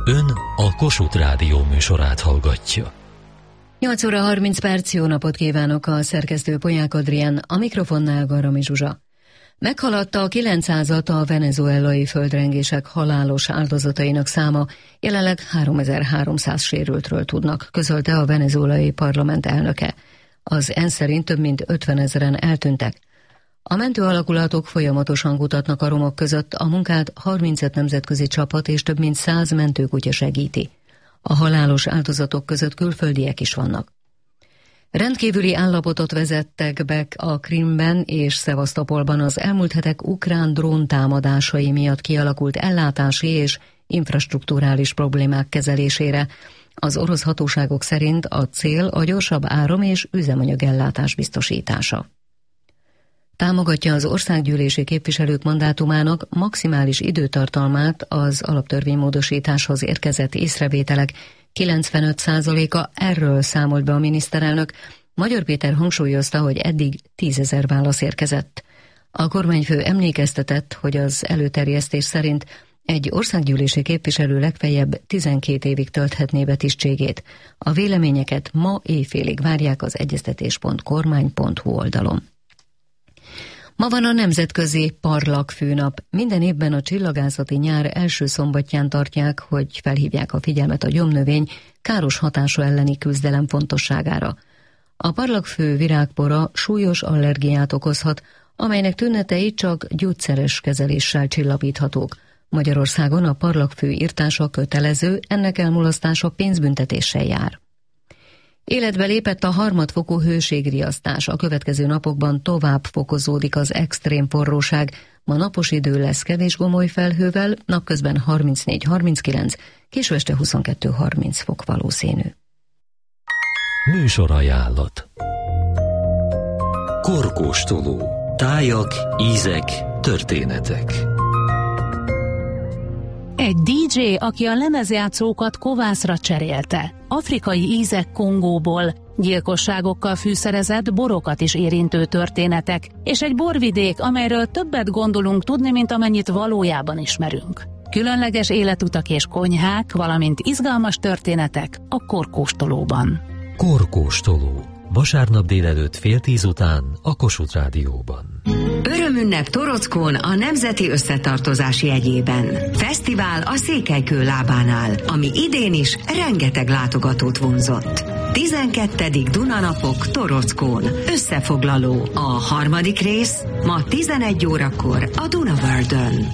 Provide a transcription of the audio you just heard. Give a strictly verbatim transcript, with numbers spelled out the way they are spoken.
Ön a Kossuth Rádió műsorát hallgatja. nyolc óra harminc perc, jó napot kívánok, a szerkesztő Polyák Adrián, a mikrofonnál Garami Zsuzsa. Meghaladta a kilencszázat a venezuelai földrengések halálos áldozatainak száma, jelenleg háromezer-háromszáz sérültről tudnak, közölte a venezuelai parlament elnöke. Az ENSZ szerint több mint ötvenezren eltűntek. A mentőalakulatok folyamatosan kutatnak a romok között, a munkát harmincöt nemzetközi csapat és több mint száz mentőkutya segíti. A halálos áldozatok között külföldiek is vannak. Rendkívüli állapotot vezettek be a Krimben és Szevasztopolban az elmúlt hetek ukrán dróntámadásai miatt kialakult ellátási és infrastrukturális problémák kezelésére. Az orosz hatóságok szerint a cél a gyorsabb áram- és üzemanyagellátás biztosítása. Támogatja az országgyűlési képviselők mandátumának maximális időtartalmát az alaptörvénymódosításhoz érkezett észrevételek kilencvenöt százaléka, erről számolt be a miniszterelnök. Magyar Péter hangsúlyozta, hogy eddig tízezer válasz érkezett. A kormányfő emlékeztetett, hogy az előterjesztés szerint egy országgyűlési képviselő legfeljebb tizenkét évig tölthetné be tisztségét. A véleményeket ma éjfélig várják az egyeztetés pont kormány pont hu oldalon. Ma van a Nemzetközi Parlagfőnap. Minden évben a csillagászati nyár első szombatján tartják, hogy felhívják a figyelmet a gyomnövény káros hatása elleni küzdelem fontosságára. A parlagfő virágpora súlyos allergiát okozhat, amelynek tünetei csak gyógyszeres kezeléssel csillapíthatók. Magyarországon a parlagfő irtása kötelező, ennek elmulasztása pénzbüntetéssel jár. Életbe lépett a harmadfokú hőségriasztás, a következő napokban tovább fokozódik az extrém forróság, ma napos idő lesz kevés gomoly felhővel, napközben harmincnégy harminckilenc, késő este huszonkettő harminc fok valószínű. Műsorajánlat. Korkóstoló. Tájak, ízek, történetek. Egy dé dzsé, aki a lemezjátszókat kovászra cserélte. Afrikai ízek Kongóból, gyilkosságokkal fűszerezett, borokat is érintő történetek, és egy borvidék, amelyről többet gondolunk tudni, mint amennyit valójában ismerünk. Különleges életutak és konyhák, valamint izgalmas történetek a Korkóstolóban. Korkóstoló. Vasárnap délelőtt fél tíz után a Kossuth Rádióban. Örömünnep Torockón a Nemzeti Összetartozás jegyében. Fesztivál a Székelykő lábánál, ami idén is rengeteg látogatót vonzott. tizenkettedik Dunanapok Torockón. Összefoglaló. A harmadik rész ma tizenegy órakor a Duna Worldön.